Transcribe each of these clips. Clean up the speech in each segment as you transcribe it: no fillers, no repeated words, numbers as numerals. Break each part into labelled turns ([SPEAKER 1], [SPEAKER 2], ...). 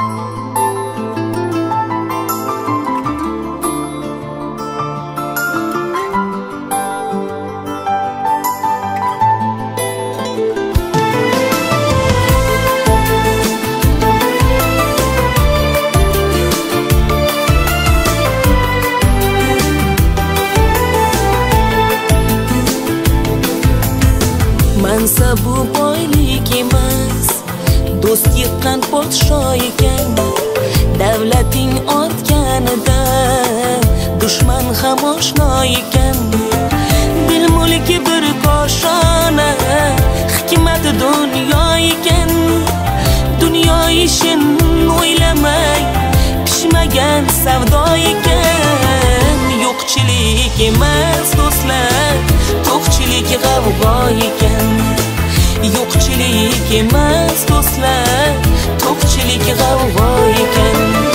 [SPEAKER 1] mansabu boylik emas, do'st yiqqan podsho ekan. Davlating ortganidan dushman ham oshno ekan. Dil mulki bir koshona, hikmati dunyo ekan. Dunyo ishin o'ylamay pishmagan savdo ekan. Yo'qchilik emas do'stlar, to'qchilik g'avg'o ekan. Yo'qchilik emas do'stlar, to'qchilik g'avg'o ekan.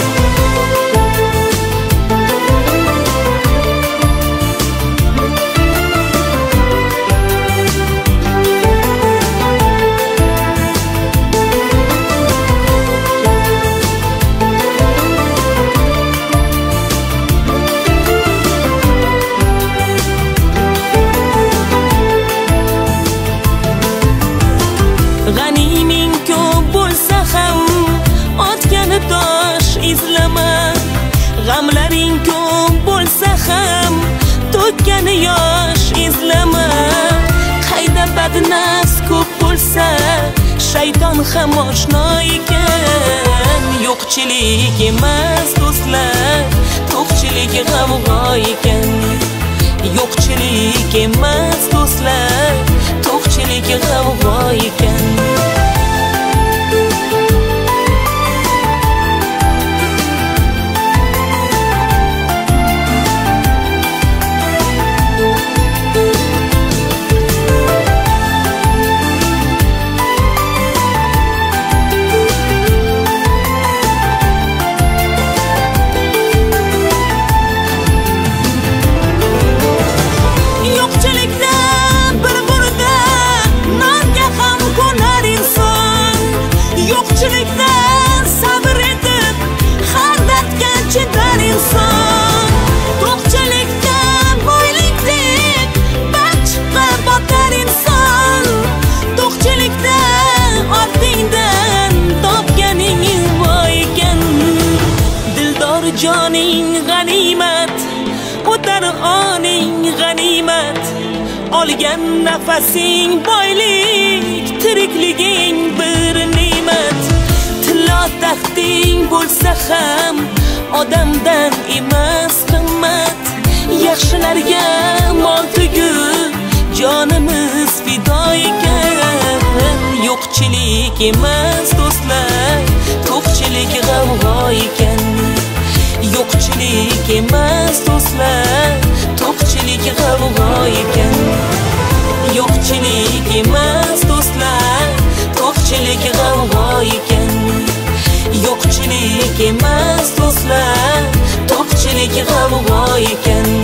[SPEAKER 1] G'animing ko'p bo'lsa ham otgani tosh izlama. G'amlaring ko'p bo'lsa ham to'kkani yosh izlama. Qayda badnafs ko'p bo'lsa shayton ham oshno ekan. Yo'qchilik emas do'stlar, to'qchilik g'avg'o ekan. Yo'qchilik emas do'stlar, to'qchilik g'avg'o ekan. Sabr etib har dardga chidar inson. To'qchilikda boylik deb balchiqqa botar inson. To'qchilikda ortingdan topganing voy ekan. Dildor joning g'animat, o'tar oning g'animat. Olgan nafasing boylik, tirikliging bir ne'mat. Taxting bo'lsa ham odamdan emas qimmat. Yaxshilarga mol tugul jonimiz fido ekan. Yo'qchilik emas do'stlar, to'qchilik g'avg'o ekan. Yo'qchilik emas do'stlar, to'qchilik g'avg'o ekan. Yo'qchilik emas do'stlar, to'qchilik g'avg'o ekan. Yo'qchilik emas do'stlar, to'qchilik g'avg'o ekan.